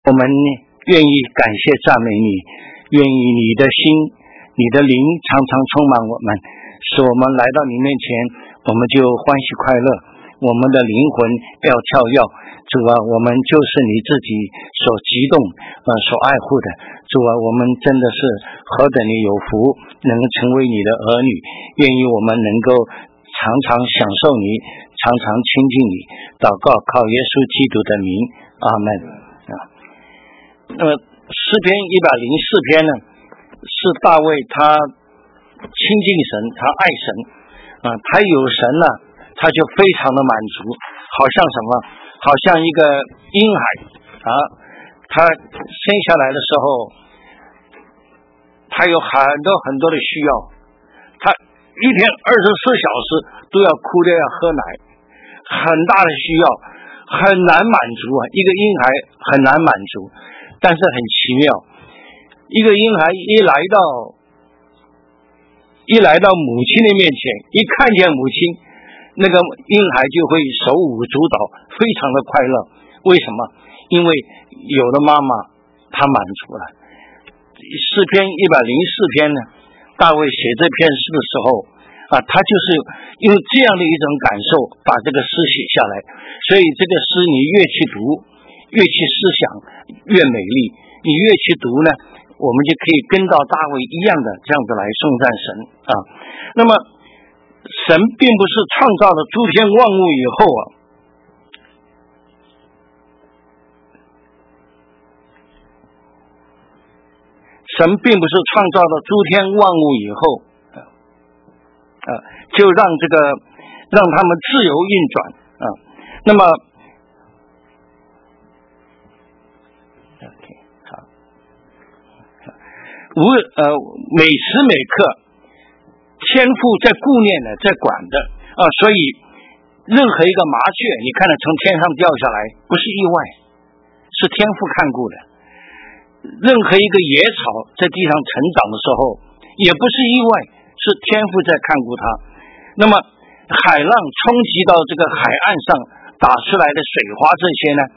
我们愿意感谢赞美你，愿意你的心你的灵常常充满我们，使我们来到你面前我们就欢喜快乐，我们的灵魂要跳跃。主啊，我们就是你自己所激动所爱护的。主啊，我们真的是何等的有福，能成为你的儿女，愿意我们能够常常享受你，常常亲近你。祷告靠耶稣基督的名，阿门。那么诗篇104篇呢，是大卫他亲近神，他爱神他有神了，他就非常的满足，好像什么，好像一个婴孩他生下来的时候，他有很多的需要，他一天24小时都要哭着要喝奶，很大的需要，很难满足一个婴孩很难满足。但是很奇妙，一个婴孩一来到母亲的面前，一看见母亲，那个婴孩就会手舞足蹈，非常的快乐。为什么？因为有了妈妈，他满足了。诗篇104篇呢，大卫写这篇诗的时候他就是用这样的一种感受把这个诗写下来。所以这个诗你越去读，越去思想，越美丽。你越去读呢，我们就可以跟到大卫一样的这样子来颂赞神那么神并不是创造了诸天万物以后神并不是创造了诸天万物以后就让他们自由运转那么每时每刻天父在顾念的，在管的所以任何一个麻雀你看到从天上掉下来不是意外，是天父看顾的。任何一个野草在地上成长的时候也不是意外，是天父在看顾它。那么海浪冲击到这个海岸上打出来的水花这些呢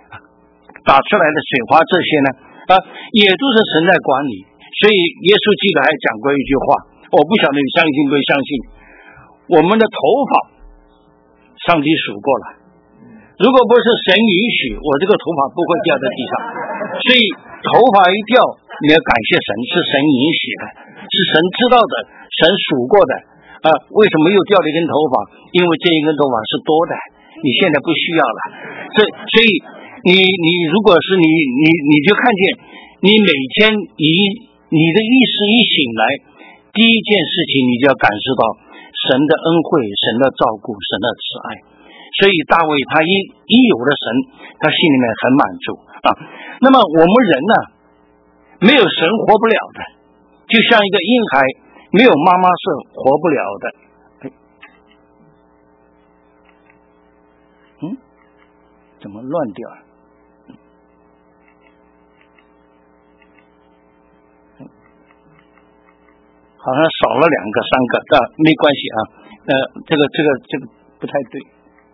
也都是神在管理。所以耶稣记得还讲过一句话，我不晓得你相信不相信，我们的头发上帝数过了，如果不是神允许，我这个头发不会掉在地上。所以头发一掉你要感谢神，是神允许的，是神知道的，神数过的为什么又掉了一根头发？因为这一根头发是多的，你现在不需要了。所以你如果是你就看见你每天你的意识一醒来，第一件事情你就要感受到神的恩惠，神的照顾，神的慈爱。所以大卫他一有了神，他心里面很满足那么我们人呢，没有神活不了的，就像一个婴孩没有妈妈是活不了的。怎么乱掉了？好像少了2个3个没关系这个不太对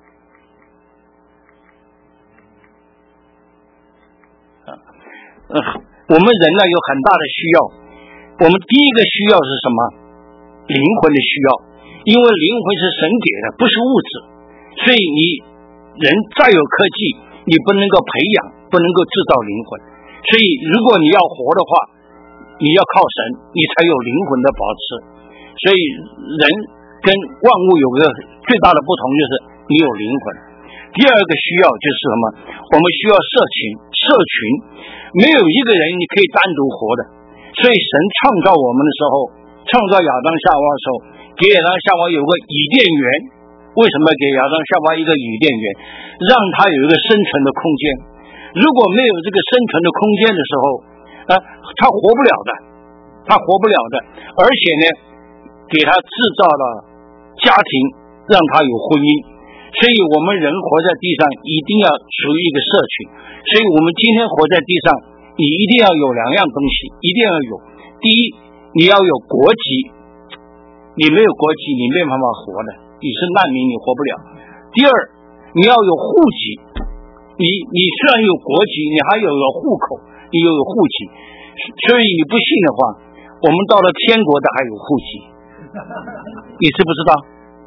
我们人呢有很大的需要，我们第一个需要是什么？灵魂的需要，因为灵魂是神给的，不是物质，所以你人再有科技，你不能够培养，不能够制造灵魂。所以如果你要活的话，你要靠神，你才有灵魂的保持。所以人跟万物有个最大的不同，就是你有灵魂。第二个需要就是什么？我们需要社群，没有一个人你可以单独活的。所以神创造我们的时候，创造亚当夏娃的时候，给亚当夏娃有个伊甸园。为什么给亚当夏娃一个伊甸园？让他有一个生存的空间。如果没有这个生存的空间的时候他活不了的，而且呢给他制造了家庭，让他有婚姻。所以我们人活在地上一定要属于一个社群。所以我们今天活在地上，你一定要有2样东西，一定要有。第一，你要有国籍，你没有国籍你没办法活的，你是难民，你活不了。第二，你要有户籍， 你虽然有国籍，你还有户口，你又有户籍，所以你不信的话，我们到了天国的还有户籍，你知不知道？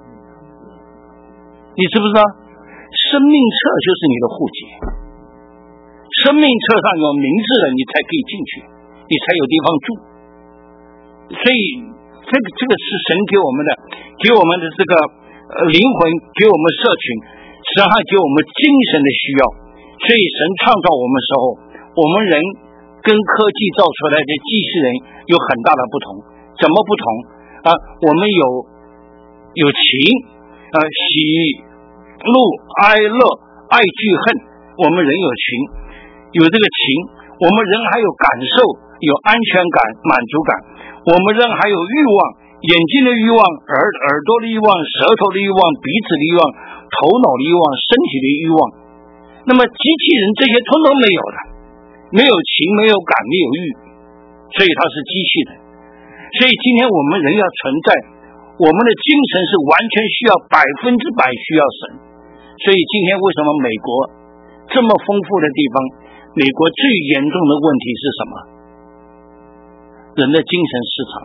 你知不知道？生命册就是你的户籍，生命册上有名字的，你才可以进去，你才有地方住。所以这个是神给我们的这个灵魂，给我们社群，实际上给我们精神的需要。所以神创造我们时候，我们人跟科技造出来的机器人有很大的不同。怎么不同啊？我们有情喜怒哀乐爱惧恨，我们人有情，有这个情，我们人还有感受，有安全感满足感，我们人还有欲望，眼睛的欲望，耳朵的欲望，舌头的欲望，鼻子的欲望，头脑的欲望，身体的欲望。那么机器人这些通通没有的，没有情，没有感，没有欲，所以它是机器人。所以今天我们人要存在，我们的精神是完全需要100%需要神。所以今天为什么美国这么丰富的地方，美国最严重的问题是什么？人的精神失常。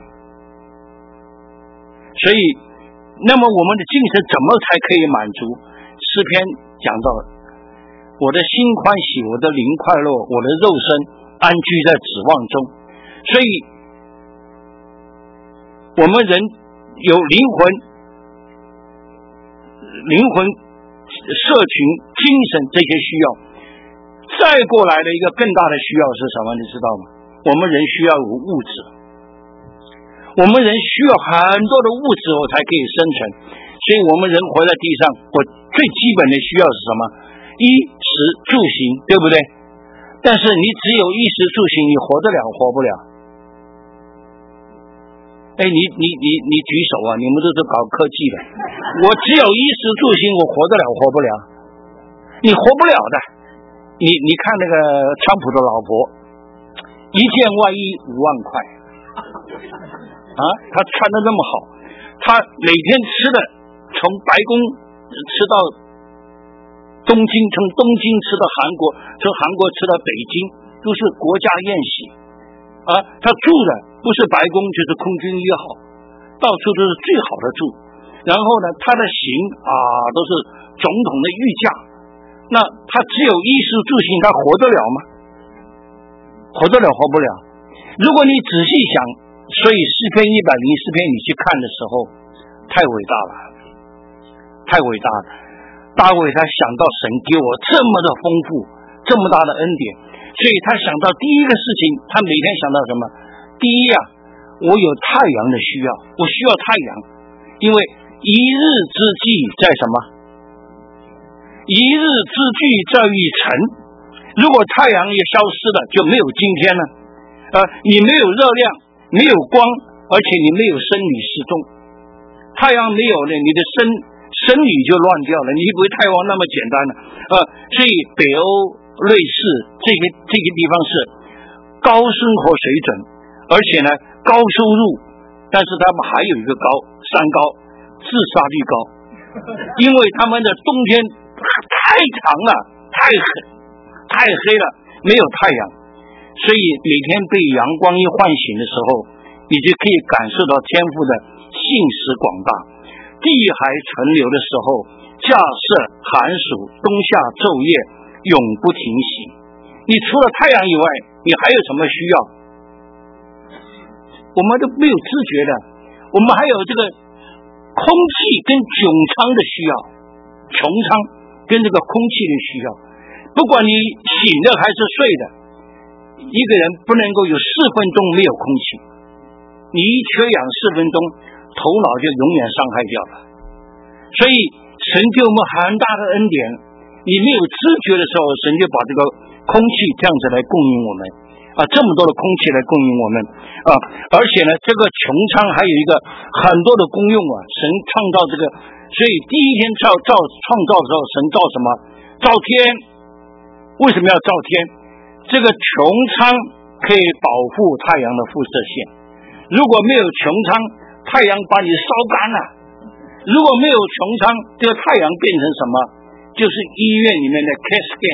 所以那么我们的精神怎么才可以满足？诗篇讲到了，我的心欢喜，我的灵快乐，我的肉身安居在指望中。所以我们人有灵魂社群精神这些需要，再过来的一个更大的需要是什么？你知道吗？我们人需要有物质，我们人需要很多的物质我才可以生存。所以我们人活在地上，我最基本的需要是什么？衣食住行，对不对？但是你只有衣食住行，你活得了活不了？哎，你举手啊！你们都是搞科技的，我只有衣食住行，我活得了活不了？你活不了的。你看那个川普的老婆，一件外衣5万块啊，他穿得那么好，他每天吃的从白宫吃到东京，从东京吃到韩国，从韩国吃到北京，都是国家宴席啊。他住的不是白宫就是空军1号，到处都是最好的住。然后呢，他的行都是总统的御驾。那他只有衣食住行，他活得了吗？活得了活不了。如果你仔细想，所以诗篇104篇你去看的时候，太伟大了，太伟大了。大卫他想到神给我这么的丰富，这么大的恩典，所以他想到第一个事情，他每天想到什么？第一我有太阳的需要，我需要太阳，因为一日之计在什么？一日之计在于晨。如果太阳也消失了，就没有今天了。你没有热量，没有光，而且你没有生理时钟。太阳没有了，你的生理就乱掉了。你以为太阳那么简单了？所以北欧、瑞士这个地方是高生活水准，而且呢高收入，但是他们还有一个三高，自杀率高，因为他们的冬天太长了，太黑了，没有太阳，所以每天被阳光一唤醒的时候，你就可以感受到天父的信实广大。地海存留的时候，架设寒暑冬夏昼夜永不停息。你除了太阳以外，你还有什么需要？我们都没有知觉的。我们还有这个空气跟穹苍的需要，穹苍跟这个空气的需要。不管你醒的还是睡的，一个人不能够有4分钟没有空气。你一缺氧4分钟，头脑就永远伤害掉了。所以神给我们很大的恩典，你没有知觉的时候，神就把这个空气这样子来供应我们这么多的空气来供应我们而且呢，这个穹苍还有一个很多的功用神创造这个，所以第一天创造的时候，神造什么？造天。为什么要造天？这个穹苍可以保护太阳的辐射线。如果没有穹苍，太阳把你烧干了。如果没有穹苍，这个太阳变成什么？就是医院里面的 CAT scan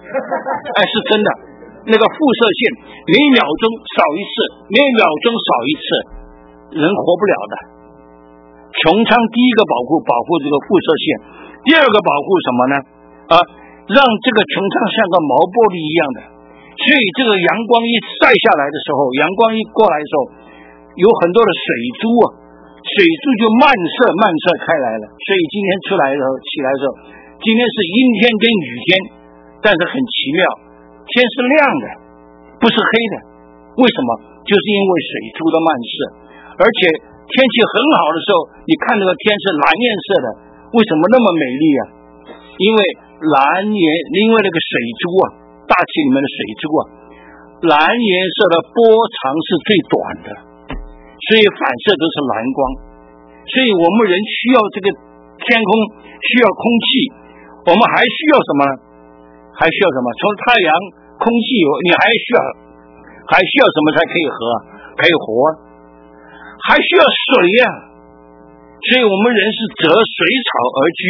是真的。那个辐射线每秒钟少一次，每秒钟少一次，人活不了的。穹苍第一个保护这个辐射线，第二个保护什么呢？让这个穹苍像个毛玻璃一样的，所以这个阳光一晒下来的时候，阳光一过来的时候，有很多的水珠水珠就漫射开来了。所以今天起来的时候，今天是阴天跟雨天，但是很奇妙，天是亮的，不是黑的。为什么？就是因为水珠的漫射。而且天气很好的时候，你看那个天是蓝颜色的，为什么那么美丽啊？因为那个水珠大气里面的水珠蓝颜色的波长是最短的，所以反射都是蓝光。所以我们人需要这个天空，需要空气，我们还需要什么呢？还需要什么？除了太阳、空气，你还需要什么才可以活？还需要水呀。所以我们人是择水草而居，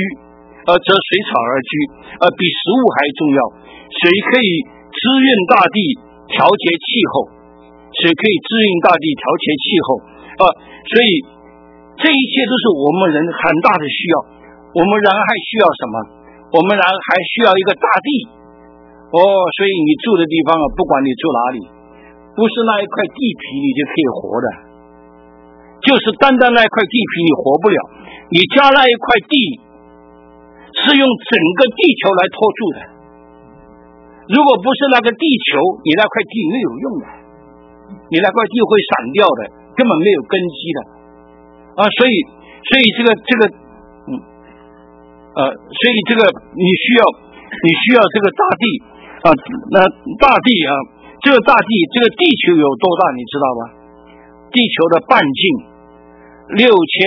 比食物还重要。水可以滋润大地，调节气候。所以这一切都是我们人很大的需要。我们人还需要什么？我们人还需要一个大地。所以你住的地方不管你住哪里，不是那一块地皮你就可以活的，就是单单那一块地皮你活不了。你家那一块地是用整个地球来托住的，如果不是那个地球，你那块地没有用的，你那块地会散掉的，根本没有根基的所以你需要这个大地那大地这个地球有多大你知道吗？地球的半径6360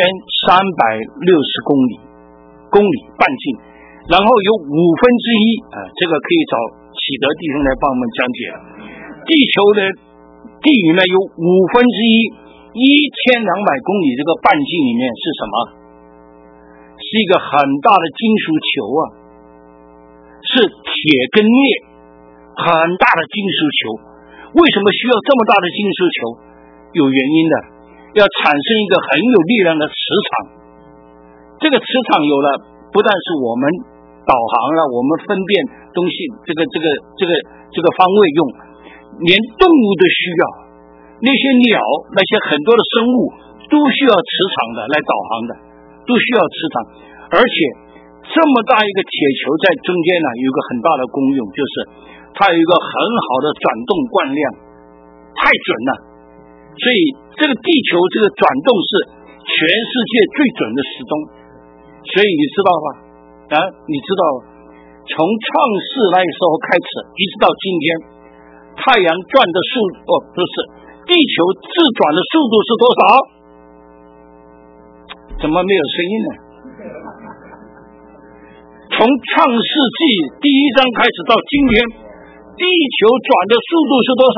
公里半径，然后有1/5这个可以找启德弟兄来帮我们讲解。地球的地里面有1/5，1200公里这个半径里面是什么？是一个很大的金属球是铁跟镍，很大的金属球。为什么需要这么大的金属球？有原因的，要产生一个很有力量的磁场。这个磁场有了，不但是我们导航了，我们分辨东西这个方位用，连动物都需要。那些鸟，那些很多的生物都需要磁场的来导航的，都需要磁场。而且这么大一个铁球在中间呢，有一个很大的功用，就是它有一个很好的转动惯量，太准了。所以这个地球这个转动是全世界最准的时钟。所以你知道吧？你知道从创世那时候开始，一直到今天，太阳转的地球自转的速度是多少？怎么没有声音呢？从创世纪第1章开始到今天，地球转的速度是多少？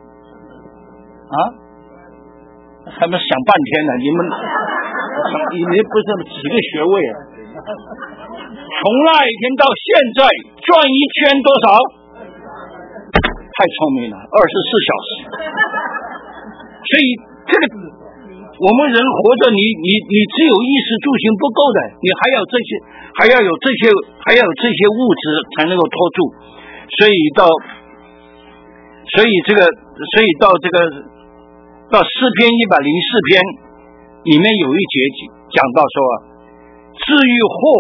还没想半天呢，你们不是几个学位从那一天到现在转一圈多少？太聪明了，24小时。所以这个我们人活着，你只有衣食住行不够的，你还要有这些物质才能够托住。所以到诗篇104篇里面有一节讲到说至于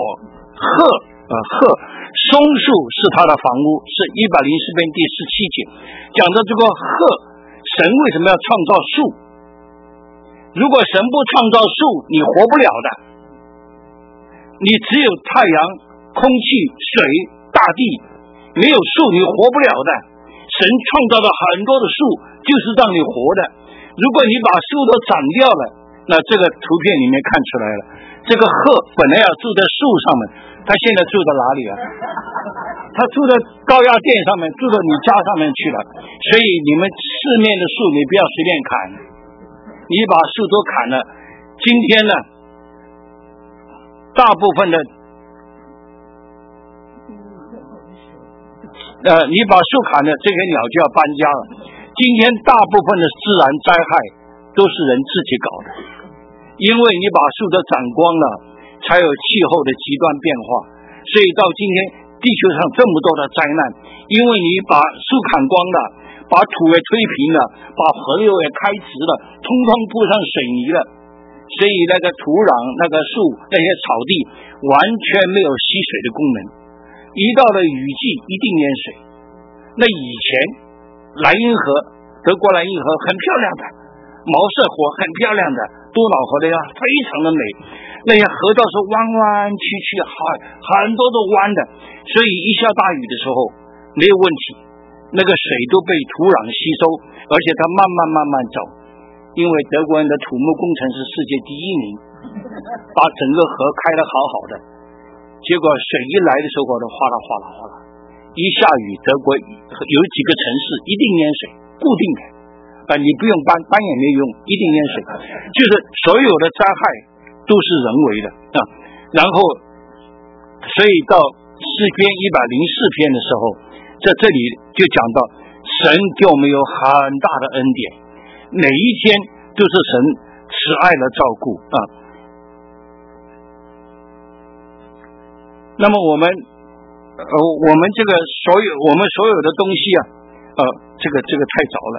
松树是他的房屋，是104篇第17节讲到这个神为什么要创造树？如果神不创造树，你活不了的。你只有太阳、空气、水、大地，没有树你活不了的。神创造了很多的树，就是让你活的。如果你把树都斩掉了，那这个图片里面看出来了，这个本来要住在树上面，他现在住到哪里他住在高压电上面，住到你家上面去了。所以你们市面的树你不要随便砍，你把树都砍了。今天呢，大部分的你把树砍了，这些鸟就要搬家了。今天大部分的自然灾害都是人自己搞的，因为你把树都斩光了，才有气候的极端变化。所以到今天地球上这么多的灾难，因为你把树砍光了，把土也推平了，把河流也开直了，通通铺上水泥了，所以那个土壤、那个树、那些草地完全没有吸水的功能。一到了雨季一定淹水。那以前莱茵河，德国莱茵河很漂亮的，毛瑟河很漂亮的，多瑙河的呀非常的美，那些河道是弯弯曲曲，很多都弯的，所以一下大雨的时候没有问题，那个水都被土壤吸收，而且它慢慢走，因为德国人的土木工程是世界第1名，把整个河开得好好的。结果水一来的时候呢，哗啦哗啦哗啦，一下雨，德国有几个城市一定淹水，固定的，你不用搬也没用，一定淹水。就是所有的灾害都是人为的啊。然后，所以到诗篇104篇的时候，在这里就讲到神给我们有很大的恩典，每一天都是神慈爱的照顾啊。那么我们这个我们所有的东西啊，这个太早了，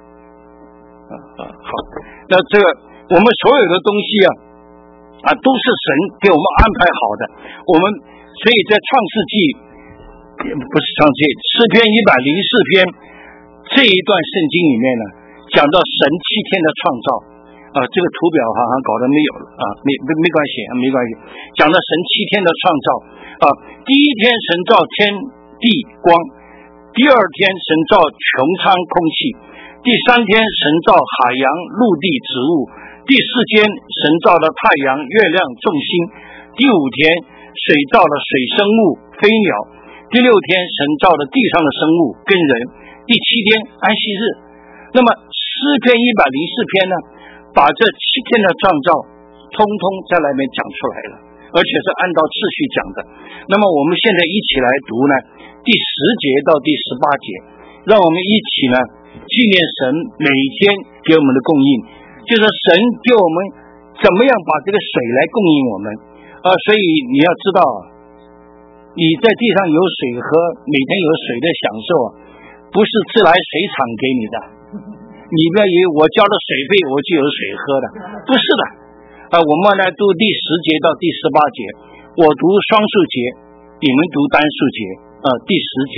好，那这个我们所有的东西啊，都是神给我们安排好的。我们所以在创世纪不是创世纪，诗篇104篇这一段圣经里面呢，讲到神7天的创造。这个图表好像搞得没有了啊，没关系，讲到神7天的创造啊，第一天神造天地光，第二天神造穹苍空气，第3天神造海洋陆地植物，第4天神造了太阳月亮众星，第5天水造了水生物飞鸟，第6天神造了地上的生物跟人，第7天安息日。那么诗篇104篇呢，把这7天的创造通通在那边讲出来了，而且是按照次序讲的。那么我们现在一起来读呢，第10节到第18节，让我们一起呢纪念神每天给我们的供应，就是神给我们怎么样把这个水来供应我们所以你要知道，你在地上有水喝，每天有水的享受不是自来水厂给你的，你不要以为我交了水费我就有水喝的，不是的我们来读第10节到第18节，我读双数节，你们读单数节第10节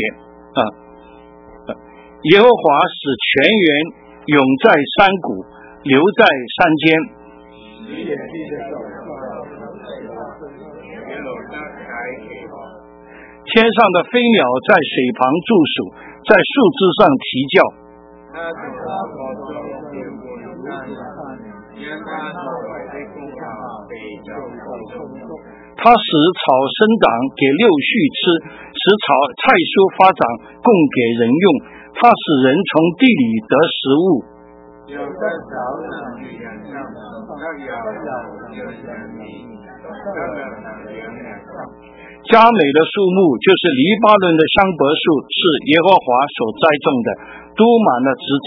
耶和华使泉源涌在山谷，流在山间，天上的飞鸟在水旁住宿，在树枝上啼叫，他使草生长给六畜吃，使菜蔬发长供给人用，他使人从地里得食物。佳美的树木就是黎巴嫩的香柏树，是耶和华所栽种的，都满了枝浆。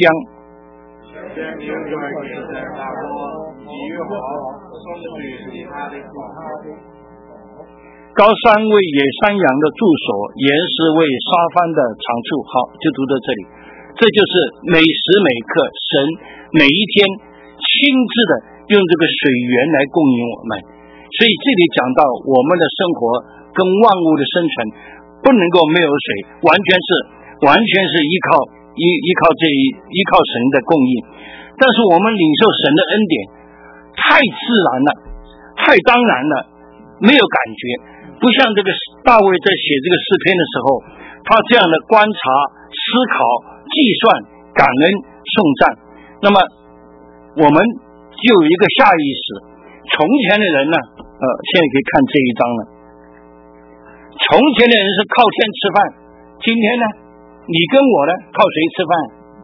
高山为野山羊的住所，岩石为沙帆的长处。好，就读到这里。这就是每时每刻神每一天亲自的用这个水源来供应我们。所以这里讲到我们的生活跟万物的生存不能够没有水，完全是依靠神的供应。但是我们领受神的恩典太自然了，太当然了，没有感觉，不像这个大卫在写这个诗篇的时候，他这样的观察、思考、计算、感恩、颂赞。那么我们就有一个下意识，从前的人呢现在可以看这一章了。从前的人是靠天吃饭，今天呢你跟我呢靠谁吃饭？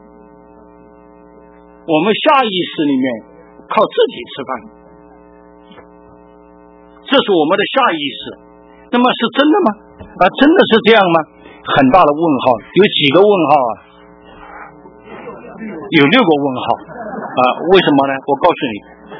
我们下意识里面靠自己吃饭，这是我们的下意识。那么是真的吗？真的是这样吗？ 很大的问号，有几个问号啊？有6个问号啊！为什么呢？我告诉你，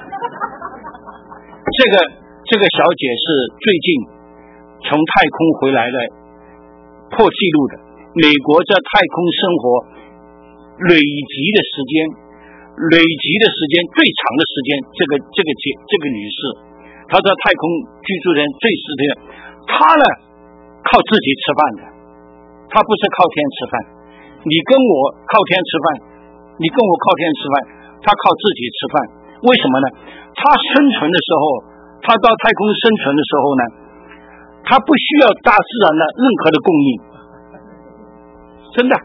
这个小姐是最近从太空回来的，破纪录的。美国在太空生活累积的时间最长的时间，这个女士，她在太空居住人最时间，她呢靠自己吃饭的，她不是靠天吃饭。你跟我靠天吃饭，她靠自己吃饭。为什么呢？她生存的时候，她到太空生存的时候呢，她不需要大自然的任何的供应，真的，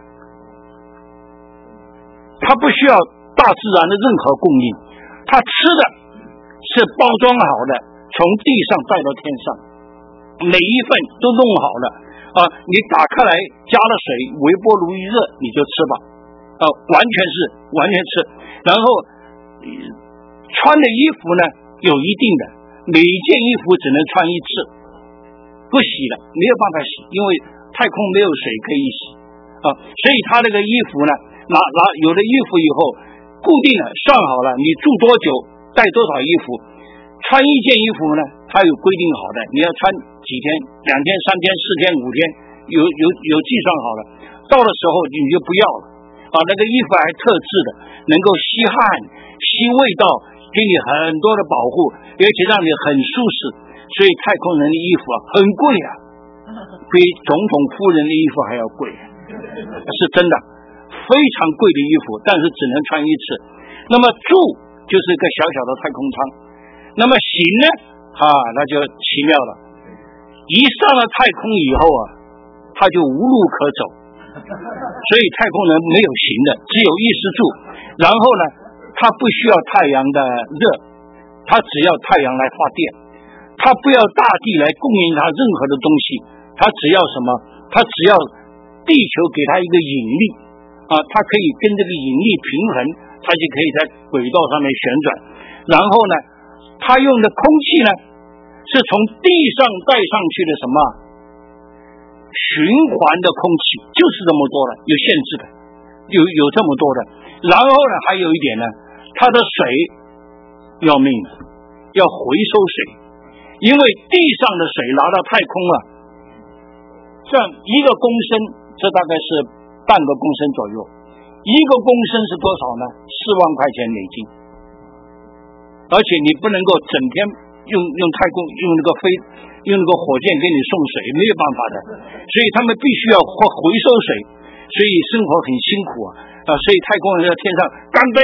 她不需要大自然的任何供应，她吃的是包装好的，从地上带到天上，每一份都弄好了啊！你打开来加了水，微波炉一热你就吃吧，完全吃。然后穿的衣服呢有一定的，每一件衣服只能穿一次，不洗了，没有办法洗，因为太空没有水可以洗啊。所以他那个衣服呢，有了衣服以后固定了，算好了，你住多久带多少衣服，穿一件衣服呢，它有规定好的，你要穿几天，2天、3天、4天、5天，有计算好了，到的时候你就不要了啊。那个衣服还特制的，能够吸汗、吸味道，给你很多的保护，而且让你很舒适。所以太空人的衣服很贵啊，比总统夫人的衣服还要贵，是真的，非常贵的衣服，但是只能穿一次。那么住就是一个小小的太空舱，那么行呢那就奇妙了，一上了太空以后他就无路可走，所以太空人没有行的，只有意识住。然后呢，他不需要太阳的热，他只要太阳来发电，他不要大地来供应他任何的东西，他只要什么？他只要地球给他一个引力他可以跟这个引力平衡，他就可以在轨道上面旋转。然后呢，他用的空气呢是从地上带上去的什么循环的空气，就是这么多的，有限制的，有这么多的。然后呢，还有一点呢，它的水要命了，要回收水，因为地上的水拿到太空这样1个公升，这大概是半个公升左右，1个公升是多少呢？4万块钱美金。而且你不能够整天用太空用那个火箭给你送水，没有办法的，所以他们必须要回收水，所以生活很辛苦所以太空人在天上干杯，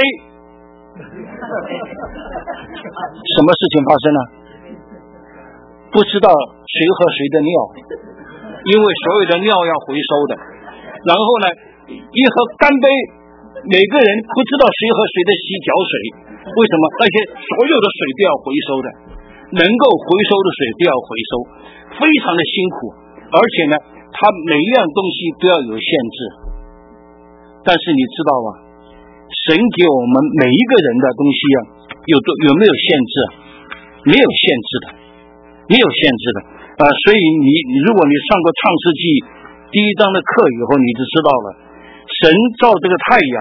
什么事情发生呢？不知道谁喝谁的尿，因为所有的尿要回收的。然后呢，一喝干杯，每个人不知道谁喝谁的洗脚水，为什么？那些所有的水都要回收的，能够回收的水都要回收，非常的辛苦。而且呢，它每一样东西都要有限制。但是你知道吗？神给我们每一个人的东西有没有限制？没有限制的，没有限制的所以如果你上过创世纪第1章的课以后，你就知道了，神造这个太阳，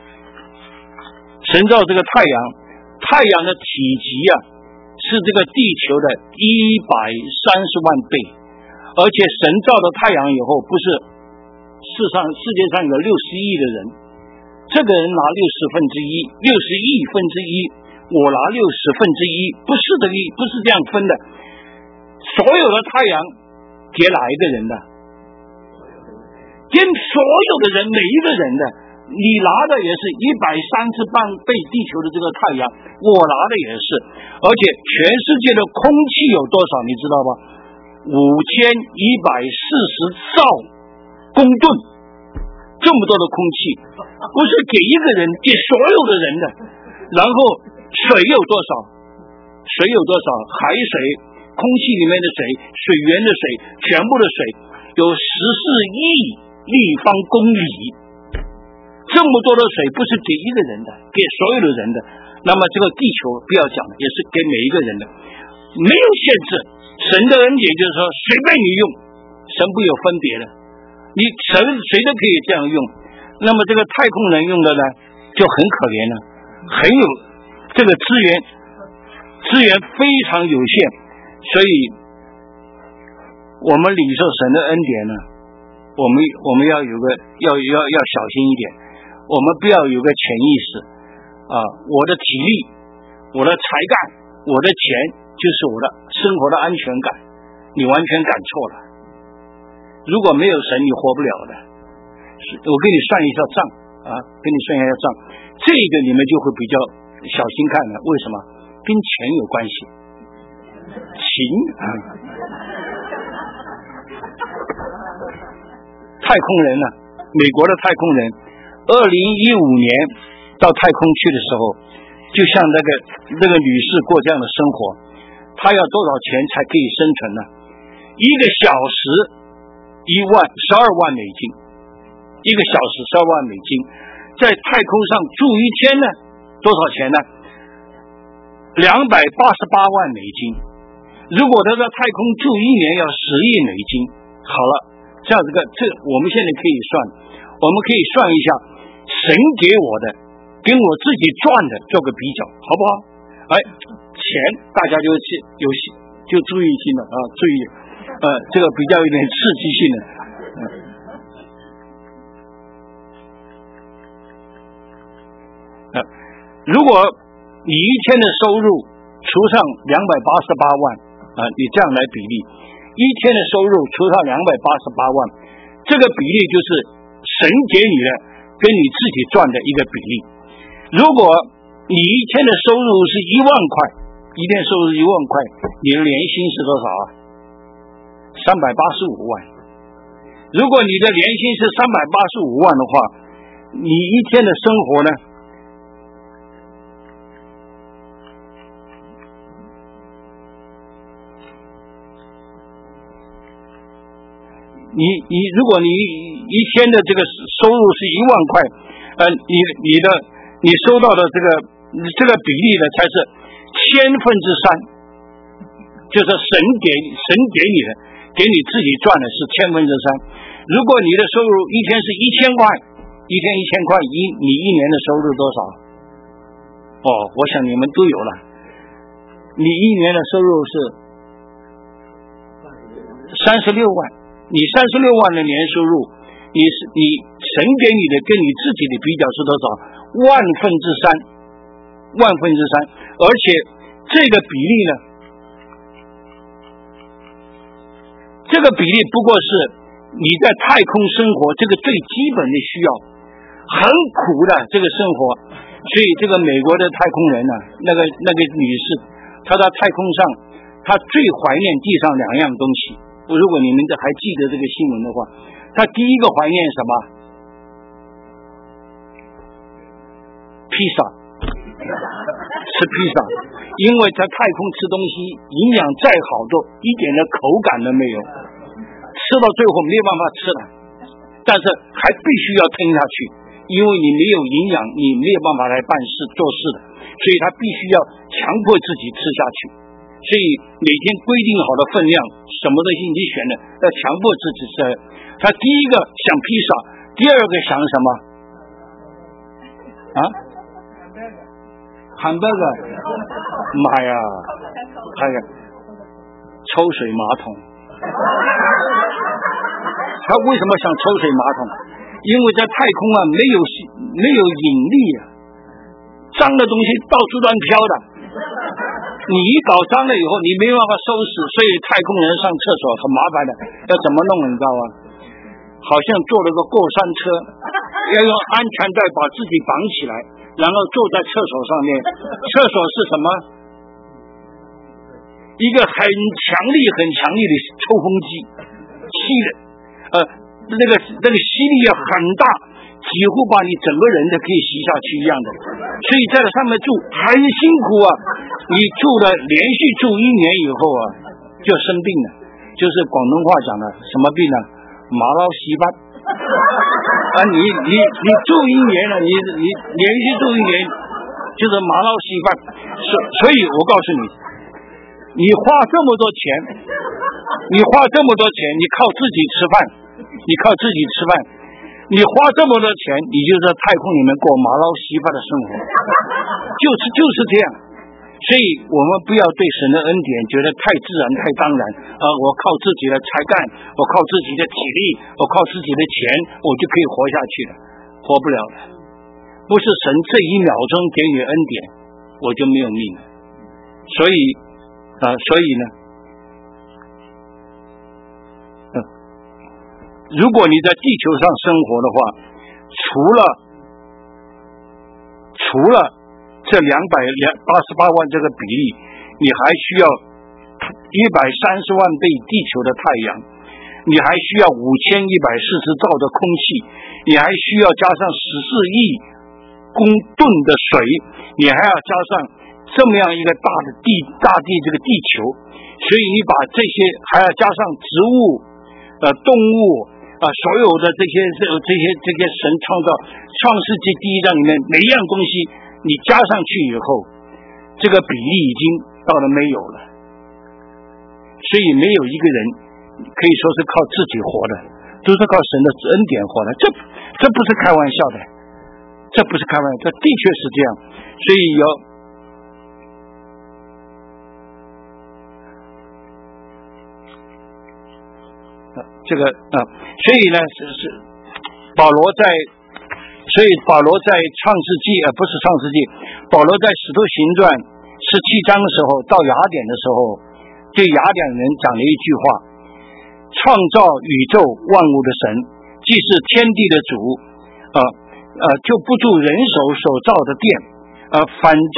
太阳的体积是这个地球的130万倍，而且神造的太阳以后，不是世界上有60亿的人，这个人拿60亿分之一，我拿60分之一，不是这样分的，所有的太阳给哪一个人的？跟所有的人，每一个人的，你拿的也是130倍地球的这个太阳，我拿的也是，而且全世界的空气有多少你知道吧？5140兆公吨，这么多的空气，不是给一个人，给所有的人的。然后水有多少？海水，空气里面的水，水源的水，全部的水有14亿立方公里，这么多的水不是给一个人的，给所有的人的。那么这个地球不要讲了，也是给每一个人的，没有限制。神的恩典就是说随便你用，神不有分别的。 谁都可以这样用。那么这个太空人用的呢，就很可怜了，很有这个资源非常有限，所以我们领受神的恩典呢，我们要有个要小心一点，我们不要有个潜意识啊，我的体力、我的才干、我的钱就是我的生活的安全感，你完全赶错了。如果没有神，你活不了的。我给你算一下账啊，给你算一下账，这个你们就会比较小心看了。为什么？跟钱有关系。情啊，太空人呢，美国的太空人，2015年到太空去的时候，就像那个女士过这样的生活，她要多少钱才可以生存呢？1个小时12万美金，1个小时12万美金，在太空上住1天呢，多少钱呢？288万美金。如果他在太空住1年，要10亿美金。好了，这样我们现在可以算，我们可以算一下神给我的跟我自己赚的做个比较，好不好？钱大家就注意性了啊，注意这个比较有点刺激性的。如果你1天的收入除上288万你这样来比例，1天的收入除上288万，这个比例就是神给你的跟你自己赚的一个比例。如果你1天的收入是1万块，1天收入1万块，你的年薪是多少啊？385万。如果你的年薪是385万的话，你1天的生活呢？如果你1天的这个收入是1万块，你收到的这个比例呢，才是3%，就是神给你的，给你自己赚的是3%。如果你的收入1天是1000块，1天1000块，你1年的收入多少？我想你们都有了。你1年的收入是36万。你36万的年收入，你神给你的跟你自己的比较是多少？3%，而且这个比例呢，这个比例不过是你在太空生活这个最基本的需要，很苦的这个生活。所以这个美国的太空人呢，那个女士，她在太空上，她最怀念地上2样东西。如果你们还记得这个新闻的话，他第一个怀念什么？披萨，吃披萨，因为在太空吃东西，营养再好都一点的口感都没有，吃到最后没有办法吃了，但是还必须要吞下去，因为你没有营养，你没有办法来办事做事的，所以他必须要强迫自己吃下去。所以每天规定好的分量，什么东西你选的，要强迫自己吃。他第一个想披萨，第二个想什么？汉堡包。妈呀，还有抽水马桶。他为什么想抽水马桶？因为在太空没有引力脏的东西到处乱飘的。你一搞脏了以后，你没办法收拾，所以太空人上厕所很麻烦的，要怎么弄你知道吗？好像坐了个过山车，要用安全带把自己绑起来，然后坐在厕所上面。厕所是什么？一个很强力的抽风机，那个吸力也很大，几乎把你整个人都可以吸下去一样的。所以在上面住很辛苦啊。你连续住1年以后就生病了，就是广东话讲的什么病呢？马老稀巴你住1年了，你连续住1年就是马老稀巴。所以我告诉你，你花这么多钱，你靠自己吃饭， 你靠自己吃饭，你花这么多钱，你就在太空里面过马捞西巴的生活，就是这样。所以我们不要对神的恩典觉得太自然太当然我靠自己的才干，我靠自己的体力，我靠自己的钱，我就可以活下去了，活不了了。不是神这一秒钟给你恩典，我就没有命了。所以呢，如果你在地球上生活的话，除了这288万这个比例，你还需要130万倍地球的太阳，你还需要5140兆的空气，你还需要加上14亿公吨的水，你还要加上这么样一个大地这个地球，所以你把这些还要加上植物动物所有的这些神创造创世纪第1章里面每一样东西你加上去以后，这个比例已经到了没有了。所以没有一个人可以说是靠自己活的，都是靠神的恩典活的，这不是开玩笑的，这不是开玩笑，这的确是这样。所以所以呢是保罗在创世纪不是创世纪，保罗在使徒行传17章的时候到雅典的时候，对雅典人讲了一句话：创造宇宙万物的神，既是天地的主就不住人手所造的殿反将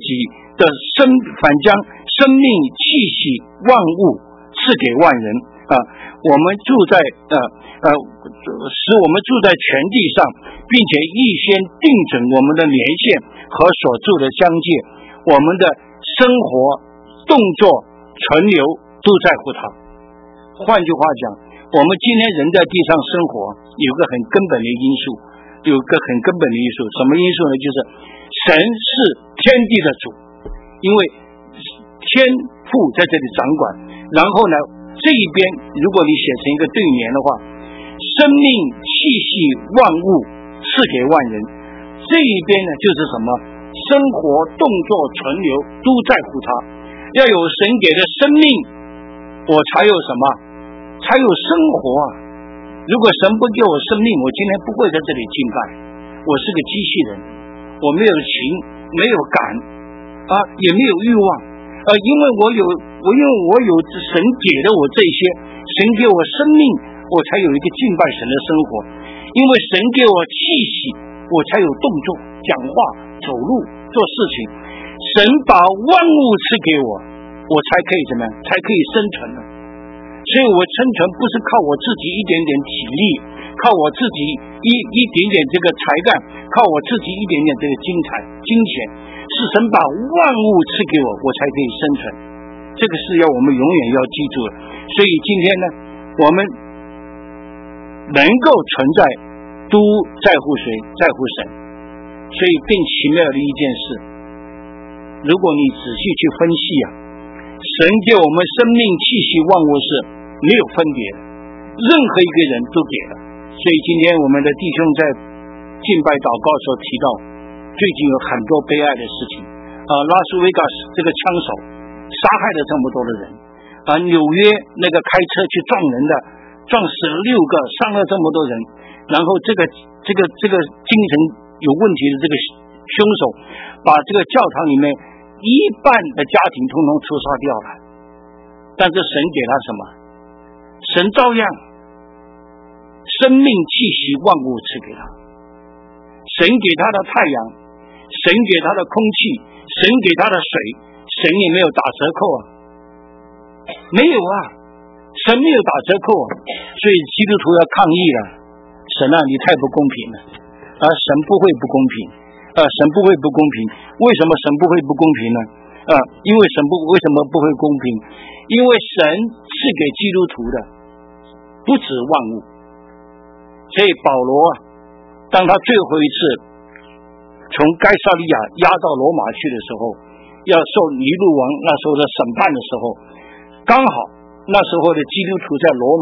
生命气息万物赐给万人我们住在使我们住在全地上，并且预先定准我们的年限和所住的疆界，我们的生活动作存留都在乎他。换句话讲，我们今天人在地上生活有个很根本的因素，什么因素呢？就是神是天地的主，因为天父在这里掌管，然后呢这一边如果你写成一个对联的话，生命气息万物赐给万人，这一边呢就是什么？生活动作存留都在乎他，要有神给的生命，我才有什么？才有生活如果神不给我生命，我今天不会在这里敬拜，我是个机器人，我没有情，没有感也没有欲望因为我有神给了我这些，神给我生命，我才有一个敬拜神的生活，因为神给我气息，我才有动作讲话走路做事情，神把万物赐给我，我才可以怎么样？才可以生存呢。所以我生存不是靠我自己一点点体力，靠我自己一点点这个才干，靠我自己一点点这个金钱，是神把万物赐给我，我才可以生存。这个是要我们永远要记住的。所以今天呢，我们能够存在都在乎谁？在乎神。所以更奇妙的一件事，如果你仔细去分析神给我们生命气息万物是没有分别的，任何一个人都给了。所以今天我们的弟兄在敬拜祷告的时候提到，最近有很多悲哀的事情拉斯维加斯这个枪手杀害了这么多的人纽约那个开车去撞人的，撞死了6个，伤了这么多人，然后这个精神有问题的这个凶手把这个教堂里面1半的家庭统统屠杀掉了，但是神给他什么？神照样生命气息万物赐给他，神给他的太阳，神给他的空气，神给他的水，神也没有打折扣没有神没有打折扣所以基督徒要抗议了，神你太不公平了神不会不公平神不会不公平。为什么神不会不公平呢？因为为什么不会公平？因为神是给基督徒的不止万物。所以保罗当他最后一次从该撒利亚押到罗马去的时候，要受尼禄王那时候的审判的时候，刚好那时候的基督徒在罗马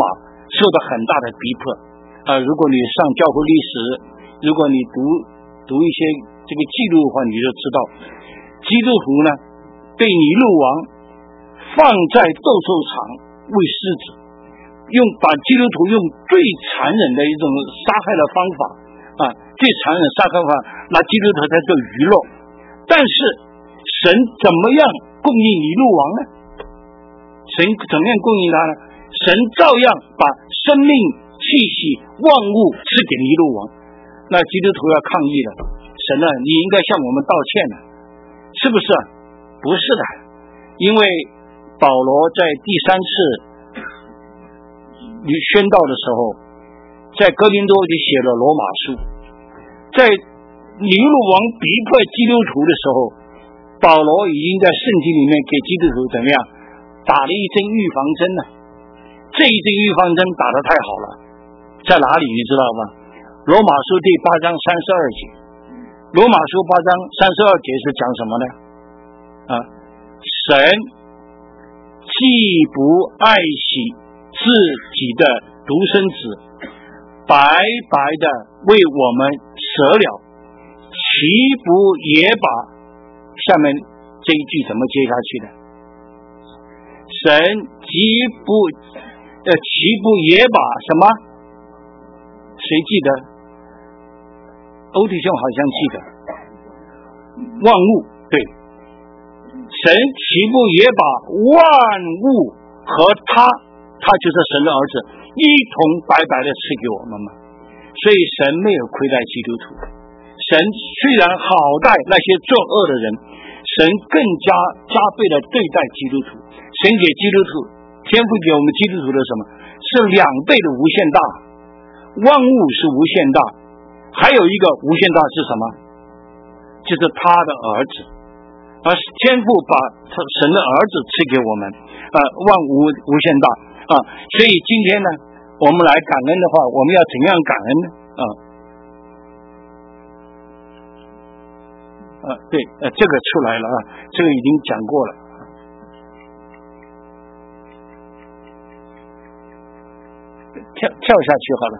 受到很大的逼迫如果你上教会历史，如果你读一些这个记录的话，你就知道基督徒呢被尼禄王放在斗兽场喂狮子，把基督徒用最残忍的一种杀害的方法最残忍杀害方法拿基督徒在做娱乐。但是神怎么样供应尼禄王呢？神怎么样供应他呢？神照样把生命气息万物赐给尼禄王。那基督徒要抗议了，神你应该向我们道歉了，是不是不是的，因为保罗在第3次宣道的时候，在哥林多就写了罗马书，在尼禄王逼迫基督徒的时候，保罗已经在圣经里面给基督徒怎么样打了一针预防针呢？这一针预防针打得太好了，在哪里你知道吗？罗马书第8章32节。罗马书8章32节是讲什么呢？神既不爱惜自己的独生子，白白的为我们舍了，岂不也把下面这一句怎么接下去的？神岂不也把什么？谁记得？欧弟兄好像记得，万物，对，神岂不也把万物和他就是神的儿子一同白白的赐给我们吗？所以神没有亏待基督徒，神虽然好待那些作恶的人，神更加倍的对待基督徒。神给基督徒天赋给我们基督徒的什么？是2倍的无限大，万物是无限大，还有一个无限大是什么？就是他的儿子，而天父把神的儿子赐给我们万物无限大所以今天呢，我们来感恩的话，我们要怎样感恩呢？对，这个出来了这个已经讲过了。跳下去好了。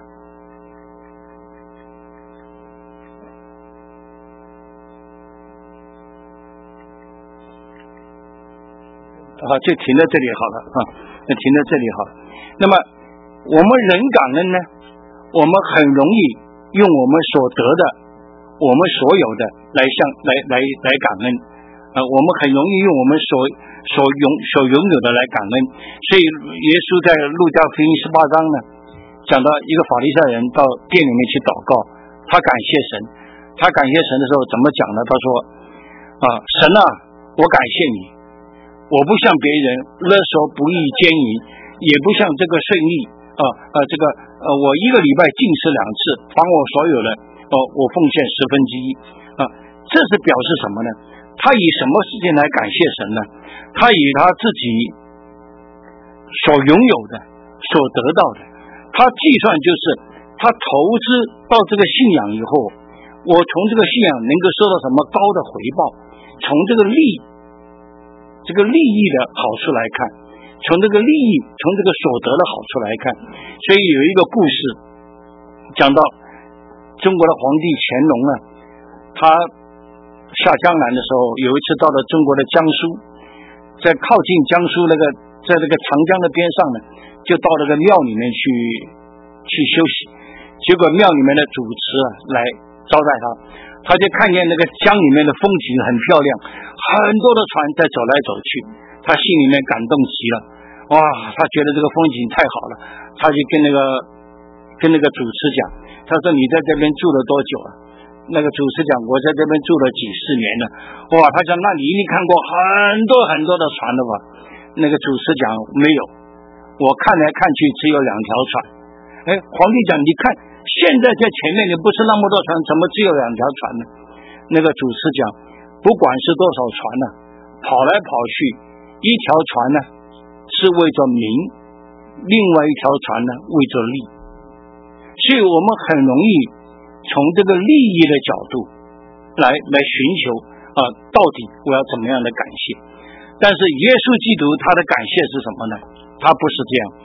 就停在这里好了停在这里好了。那么我们人感恩呢，我们很容易用我们所得的，我们所有的来感恩我们很容易用我们所拥有的来感恩。所以耶稣在路加福音18章呢，讲到一个法利赛人到店里面去祷告，他感谢神，他感谢神的时候怎么讲呢？他说神我感谢你，我不像别人勒索不义奸淫，也不像这个顺利我一个礼拜禁食2次，凡我所有的我奉献1/10这是表示什么呢？他以什么事情来感谢神呢？他以他自己所拥有的所得到的，他计算就是他投资到这个信仰以后，我从这个信仰能够收到什么高的回报，从这个利益的好处来看，从这个利益，从这个所得的好处来看。所以有一个故事讲到中国的皇帝乾隆呢，他下江南的时候，有一次到了中国的江苏，在靠近江苏在这个长江的边上呢，就到那个庙里面去休息。结果庙里面的主持来招待他就看见那个江里面的风景很漂亮，很多的船在走来走去，他心里面感动极了。他觉得这个风景太好了，他就跟那个主持讲，他说你在这边住了多久啊？那个主持讲我在这边住了几十年了。他讲那你一定看过很多很多的船了吧？那个主持讲没有，我看来看去只有2条船。皇帝讲你看现在在前面你不是那么多船，怎么只有2条船呢？那个主持讲不管是多少船呢，跑来跑去，一条船呢是为着民，另外一条船呢为着利。所以我们很容易从这个利益的角度来寻求到底我要怎么样的感谢。但是耶稣基督他的感谢是什么呢？他不是这样。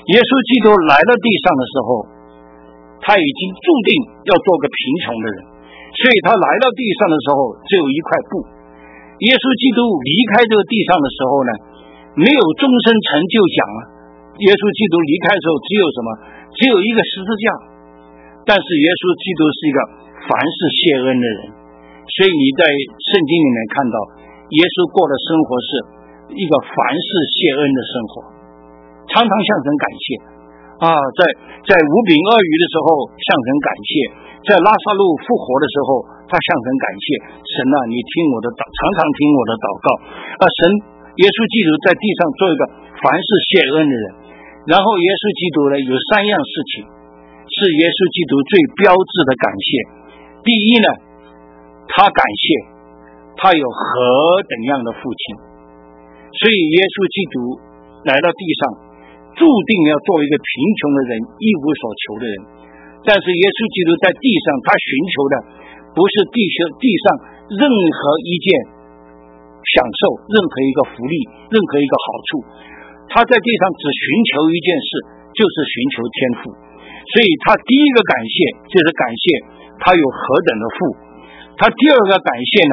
耶稣基督来到地上的时候，他已经注定要做个贫穷的人，所以他来到地上的时候只有一块布。耶稣基督离开这个地上的时候呢，没有终身成就奖啊。耶稣基督离开的时候只有什么？只有一个十字架。但是耶稣基督是一个凡事谢恩的人，所以你在圣经里面看到耶稣过的生活是一个凡事谢恩的生活，常常向神感谢啊，在五饼二鱼的时候向神感谢，在拉撒路复活的时候他向神感谢，神啊，你听我的常常听我的祷告啊，神耶稣基督在地上做一个凡事谢恩的人。然后耶稣基督呢有三样事情是耶稣基督最标志的感谢。第一呢，他感谢他有何等样的父亲，所以耶稣基督来到地上注定要做一个贫穷的人，一无所求的人。但是耶稣基督在地上他寻求的不是地上任何一件享受，任何一个福利，任何一个好处，他在地上只寻求一件事，就是寻求天父。所以他第一个感谢就是感谢他有何等的父。他第二个感谢呢，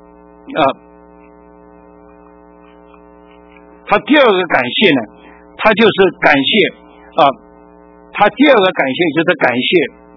他第二个感谢呢，他就是感谢他第二个感谢就是感谢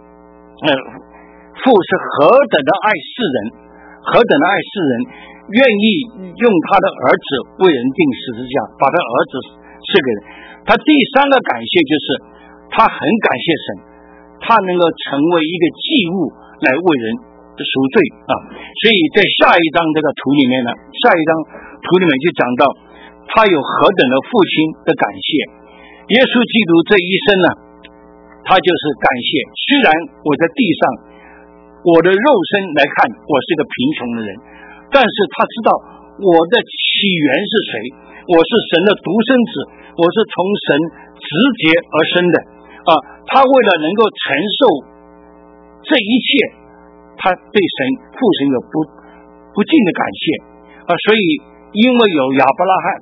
父是何等的爱世人，何等的爱世人，愿意用他的儿子为人钉十字架，把他儿子赐给人。他第三个感谢就是他很感谢神，他能够成为一个祭物来为人赎罪啊。所以在下一章这个图里面呢，下一章图里面就讲到他有何等的父亲的感谢。耶稣基督这一生呢，他就是感谢，虽然我在地上我的肉身来看我是个贫穷的人，但是他知道我的起源是谁，我是神的独生子，我是从神直接而生的啊。他为了能够承受这一切，他对神父神有不尽的感谢啊。所以因为有亚伯拉罕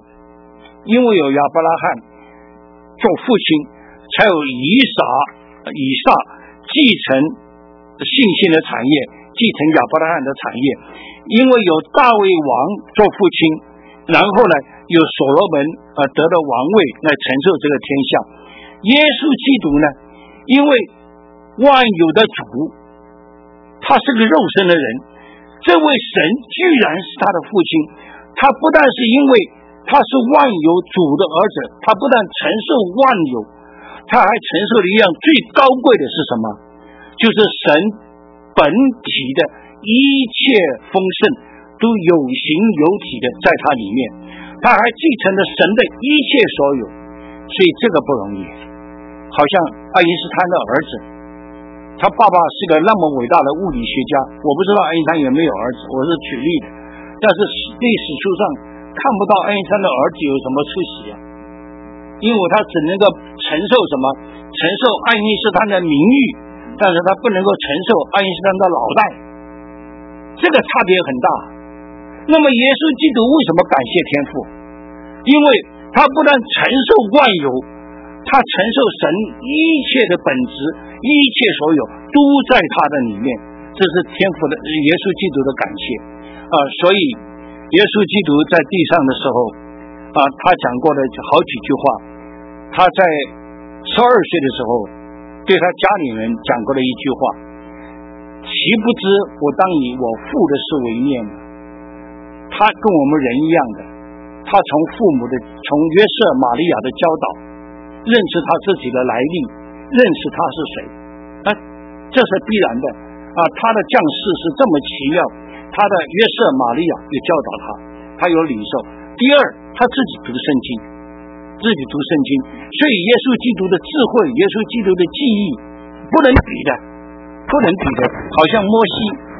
做父亲，才有以撒继承信心的产业，继承亚伯拉罕的产业。因为有大卫王做父亲，然后呢有所罗门得到王位来承受这个天下。耶稣基督呢，因为万有的主，他是个肉身的人，这位神居然是他的父亲。他不但是因为他是万有主的儿子，他不但承受万有，他还承受了一样最高贵的是什么？就是神本体的一切丰盛都有形有体的在他里面，他还继承了神的一切所有。所以这个不容易。好像爱因斯坦的儿子，他爸爸是个那么伟大的物理学家，我不知道爱因斯坦有没有儿子，我是举例的，但是历史书上看不到爱因斯坦的儿子有什么出息啊，因为他只能够承受什么？承受爱因斯坦的名誉，但是他不能够承受爱因斯坦的脑袋，这个差别很大。那么耶稣基督为什么感谢天父？因为他不但承受万有，他承受神一切的本质，一切所有都在他的里面，这是天父的耶稣基督的感谢所以耶稣基督在地上的时候他讲过的好几句话。他在12岁的时候对他家里人讲过的一句话，岂不知我当以我父的事为念呢？他跟我们人一样的，他从约瑟玛利亚的教导认识他自己的来历，认识他是谁这是必然的他的降世是这么奇妙，他的约瑟玛利亚也教导他有领受。第二，他自己读圣经，所以耶稣基督的智慧，耶稣基督的记忆不能比的。好像摩西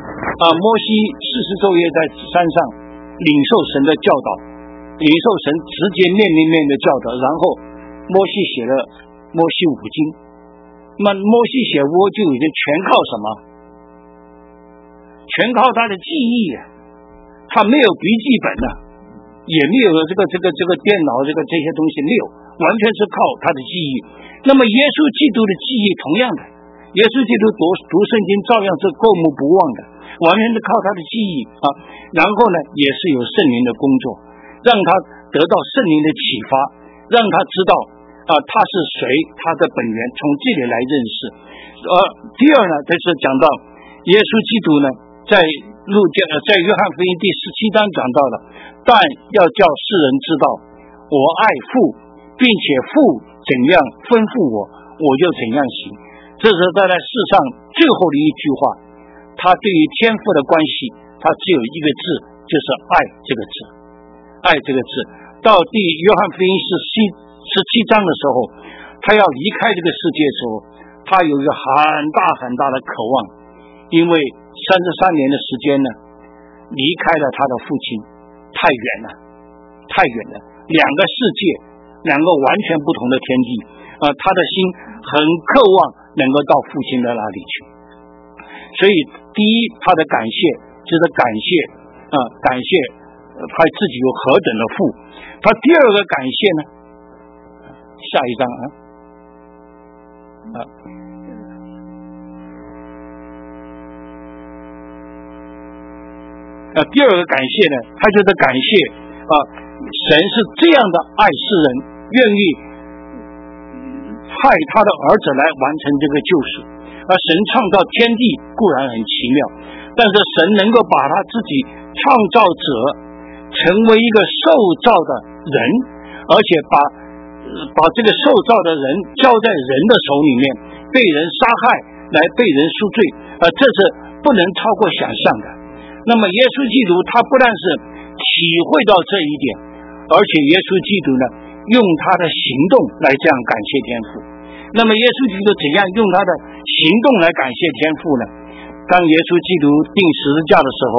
40昼夜在山上领受神的教导，领受神直接面的教导，然后摩西写了摩西五经。那么摩西写五经已经全靠什么？全靠他的记忆他没有笔记本也没有这个电脑这些东西没有完全是靠他的记忆。那么耶稣基督的记忆同样的，耶稣基督读圣经照样是过目不忘的，完全是靠他的记忆啊。然后呢，也是有圣灵的工作，让他得到圣灵的启发，让他知道他是谁，他的本源，从这里来认识。第二呢，就是讲到耶稣基督呢，在约翰福音第17章讲到了，但要叫世人知道我爱父，并且父怎样吩咐我，我就怎样行。这是在世上最后的一句话。他对于天父的关系，他只有一个字，就是爱这个字。爱这个字，到约翰福音17章的时候，他要离开这个世界的时候，他有一个很大很大的渴望，因为33年的时间呢，离开了他的父亲，太远了，两个世界，两个完全不同的天地他的心很渴望能够到父亲的那里去。所以第一，他的感谢就是感谢他自己有何等的父。他第二个感谢呢，下一章第二个感谢呢，他就是感谢神是这样的爱世人，愿意派他的儿子来完成这个救赎。神创造天地固然很奇妙，但是神能够把他自己创造者成为一个受造的人，而且把这个受造的人交在人的手里面，被人杀害来被人赎罪这是不能超过想象的。那么耶稣基督他不但是体会到这一点，而且耶稣基督呢用他的行动来这样感谢天父。那么耶稣基督怎样用他的行动来感谢天父呢？当耶稣基督钉十字架的时候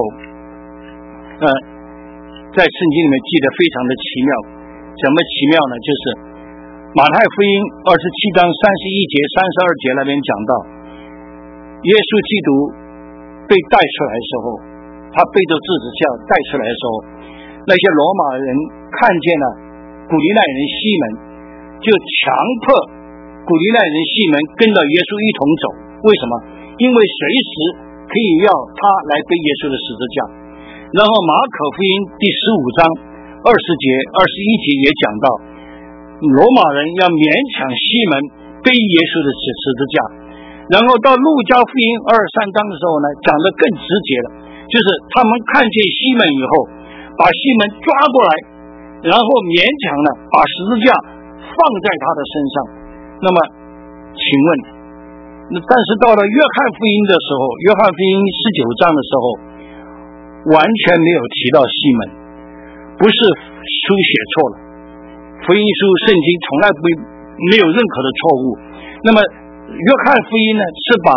在圣经里面记得非常的奇妙。怎么奇妙呢？就是马太福音27章31节32节那边讲到，耶稣基督被带出来的时候，他背着十字架带出来的时候，那些罗马人看见了古利奈人西门，就强迫古利奈人西门跟着耶稣一同走。为什么？因为随时可以要他来背耶稣的十字架。然后马可福音第15章20节21节也讲到，罗马人要勉强西门背耶稣的十字架。然后到路加福音23章的时候呢，讲得更直接了，就是他们看见西门以后，把西门抓过来，然后勉强呢把十字架放在他的身上。那么请问，但是到了约翰福音的时候，约翰福音19章的时候，完全没有提到西门，不是书写错了，福音书圣经从来没有任何的错误。那么约翰福音呢，是把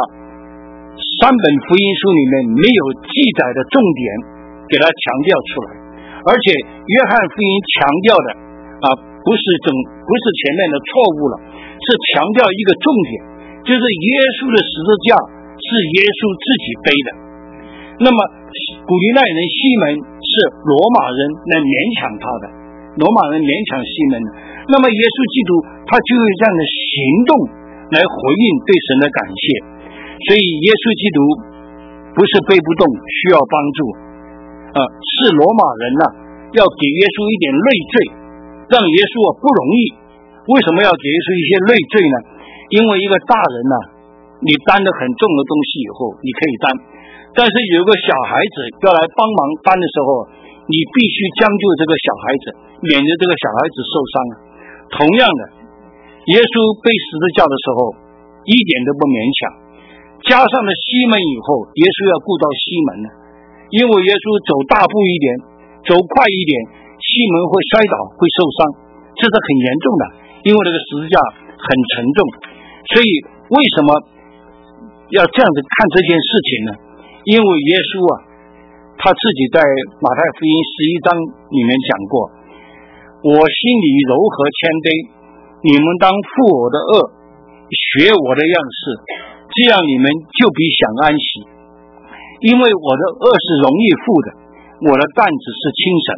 3本福音书里面没有记载的重点给它强调出来，而且约翰福音强调的不是前面的错误了，是强调一个重点，就是耶稣的十字架是耶稣自己背的。那么古利奈人西门是罗马人来勉强他的，罗马人勉强西门的。那么耶稣基督他就有这样的行动来回应对神的感谢。所以耶稣基督不是背不动需要帮助是罗马人要给耶稣一点累赘，让耶稣不容易。为什么要给耶稣一些累赘呢？因为一个大人你担得很重的东西以后你可以担，但是有个小孩子要来帮忙担的时候，你必须将就这个小孩子，免得这个小孩子受伤同样的，耶稣背十字架的时候一点都不勉强，加上了西门以后，耶稣要顾到西门了，因为耶稣走大步一点，走快一点，西门会摔倒会受伤，这是很严重的，因为这个十字架很沉重。所以为什么要这样子看这件事情呢？因为耶稣他自己在马太福音11章里面讲过，我心里柔和谦卑，你们当负我的恶，学我的样式，这样你们就必享安息。因为我的恶是容易负的，我的担子是轻省的。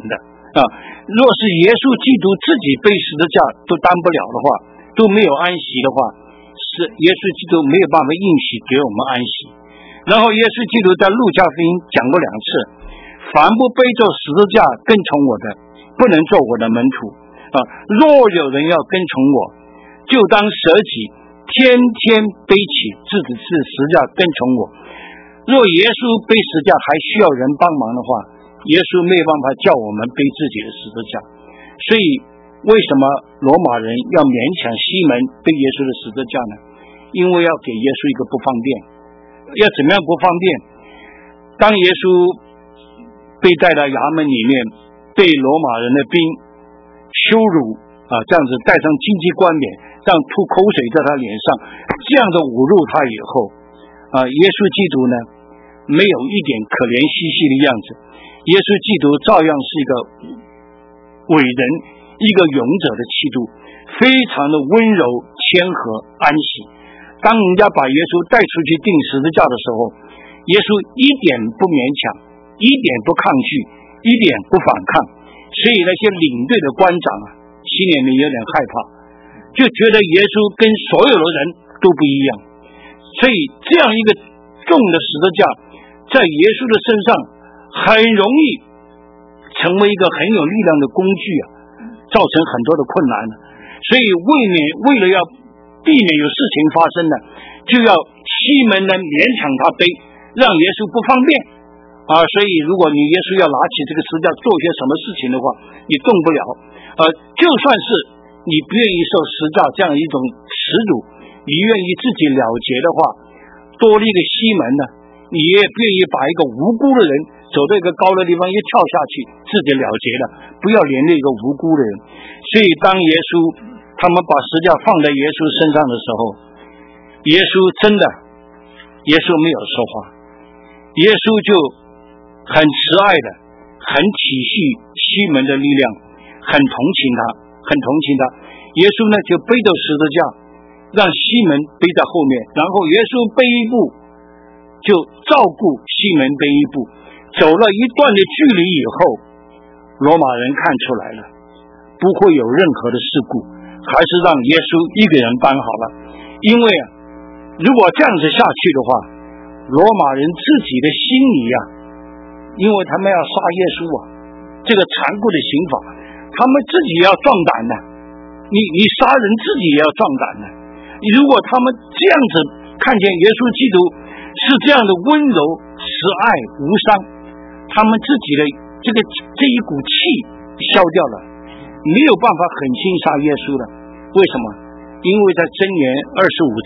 若是耶稣基督自己背十字架都担不了的话，都没有安息的话，是耶稣基督没有办法应许给我们安息。然后耶稣基督在路加福音讲过2次，凡不背着十字架跟从我的，不能做我的门徒若有人要跟从我，就当舍己，天天背起自己的十字架跟从我。若耶稣背十字架还需要人帮忙的话，耶稣没有办法叫我们背自己的十字架。所以为什么罗马人要勉强西门背耶稣的十字架呢？因为要给耶稣一个不方便。要怎么样不方便？当耶稣被带到衙门里面，被罗马人的兵羞辱这样子戴上荆棘冠冕，这样吐口水在他脸上，这样的侮辱他以后耶稣基督呢没有一点可怜兮兮的样子，耶稣基督照样是一个伟人，一个勇者的气度，非常的温柔谦和安息。当人家把耶稣带出去钉十字架的时候，耶稣一点不勉强，一点不抗拒，一点不反抗。所以那些领队的官长心里面有点害怕，就觉得耶稣跟所有的人都不一样。所以这样一个重的十字架在耶稣的身上很容易成为一个很有力量的工具造成很多的困难。所以为了要避免有事情发生呢，就要西门呢勉强他背，让耶稣不方便所以如果你耶稣要拿起这个十字架做些什么事情的话，你动不了就算是你不愿意受十字架这样一种耻辱，你愿意自己了结的话，多了一个西门呢，你也不愿意把一个无辜的人走到一个高的地方一跳下去自己了结了，不要连累一个无辜的人。所以当他们把十字架放在耶稣身上的时候，耶稣没有说话，耶稣就很慈爱的，很体恤西门的力量，很同情他。耶稣呢就背着十字架，让西门背在后面，然后耶稣背一步，就照顾西门背一步。走了一段的距离以后，罗马人看出来了，不会有任何的事故，还是让耶稣一个人搬好了。因为如果这样子下去的话，罗马人自己的心里因为他们要杀耶稣这个残酷的刑罚，他们自己也要壮胆的。你杀人自己也要壮胆的。如果他们这样子看见耶稣基督是这样的温柔慈爱无伤，他们自己的这一股气消掉了，没有办法狠心杀耶稣了。为什么？因为在箴言25章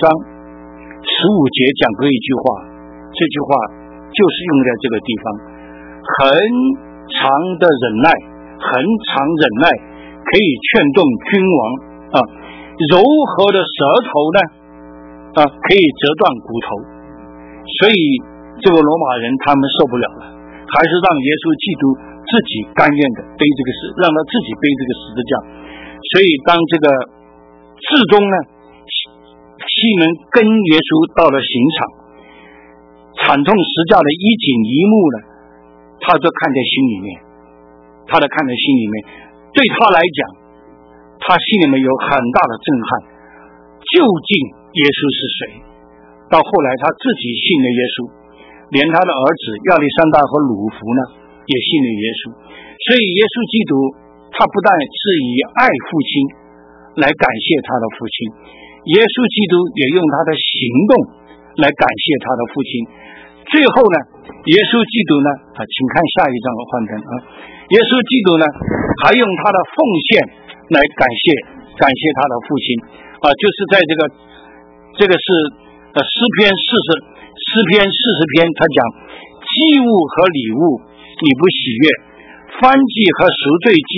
15节讲过一句话，这句话就是用在这个地方，很长的忍耐，很长忍耐可以劝动君王柔和的舌头呢可以折断骨头。所以这个罗马人他们受不了了，还是让耶稣基督自己甘愿的背这个让他自己背这个十字架。所以当这个至终呢，西门跟耶稣到了刑场，惨痛十字架的一景一幕呢，他都看在心里面，对他来讲，他心里面有很大的震撼，究竟耶稣是谁？到后来他自己信了耶稣，连他的儿子亚历山大和鲁孚呢也信了耶稣。所以耶稣基督他不但是以爱父亲来感谢他的父亲，耶稣基督也用他的行动来感谢他的父亲。最后呢，耶稣基督呢请看下一章的幻灯耶稣基督呢还用他的奉献来感谢他的父亲就是在这个是诗篇40篇，他讲祭物和礼物你不喜悦，燔祭和赎罪祭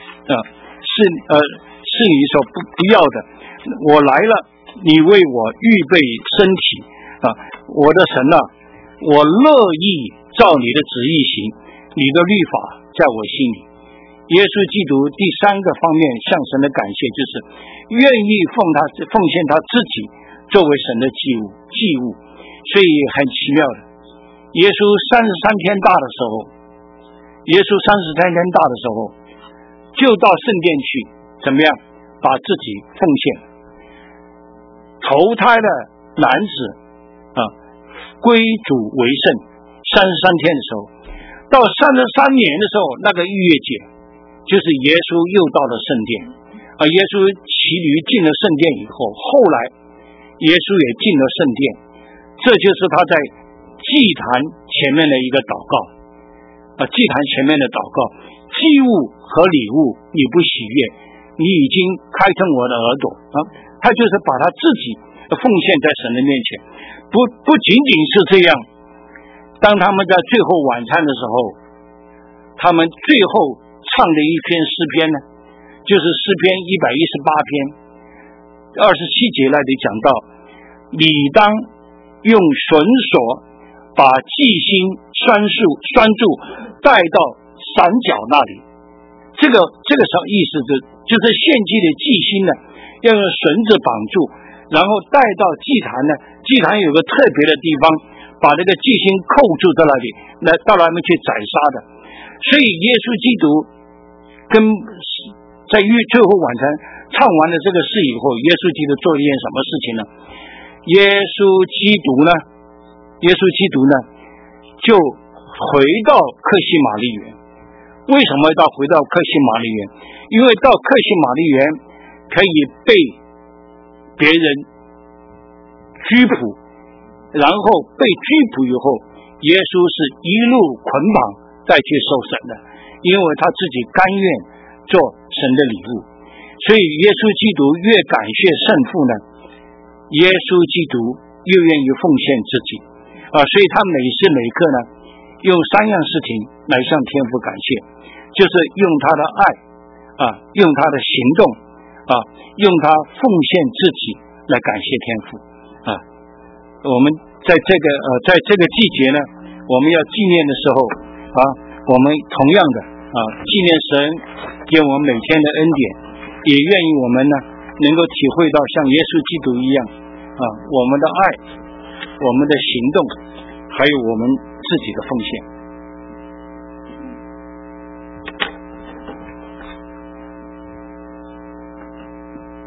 是你所不要的。我来了，你为我预备身体我的神我乐意照你的旨意行，你的律法在我心里。耶稣基督第三个方面向神的感谢，就是愿意奉献他自己作为神的祭物。所以很奇妙的，耶稣33天大的时候， 就到圣殿去，怎么样把自己奉献。投胎的男子归主为圣33天的时候，到33年的时候，那个逾越节就是耶稣又到了圣殿，耶稣骑驴进了圣殿以后，后来耶稣也进了圣殿，这就是他在祭坛前面的一个祷告。祭坛前面的祷告，祭物和礼物你不喜悦，你已经开通我的耳朵他就是把他自己奉献在神的面前。不仅仅是这样，当他们在最后晚餐的时候，他们最后唱的一篇诗篇呢，就是诗篇118篇27节那里讲到，你当用绳索把祭薪拴住带到山脚那里。这个意思就是献祭的祭薪呢，要用绳子绑住，然后带到祭坛呢，祭坛有个特别的地方，把那个祭薪扣住在那里，到那边去宰杀的。所以耶稣基督在最后晚餐唱完了这个事以后，耶稣基督做了一件什么事情呢？耶稣基督呢就回到客西马尼园。为什么回到客西马尼园？因为到客西马尼园可以被别人拘捕，然后被拘捕以后，耶稣是一路捆绑再去受审的，因为他自己甘愿做神的礼物。所以耶稣基督越感谢圣父呢，耶稣基督越愿意奉献自己所以他每时每刻呢用3样事情来向天父感谢，就是用他的爱用他的行动用他奉献自己来感谢天父我们在这个季节呢，我们要纪念的时候我们同样的纪念神给我们每天的恩典，也愿意我们呢能够体会到像耶稣基督一样我们的爱，我们的行动，还有我们自己的奉献。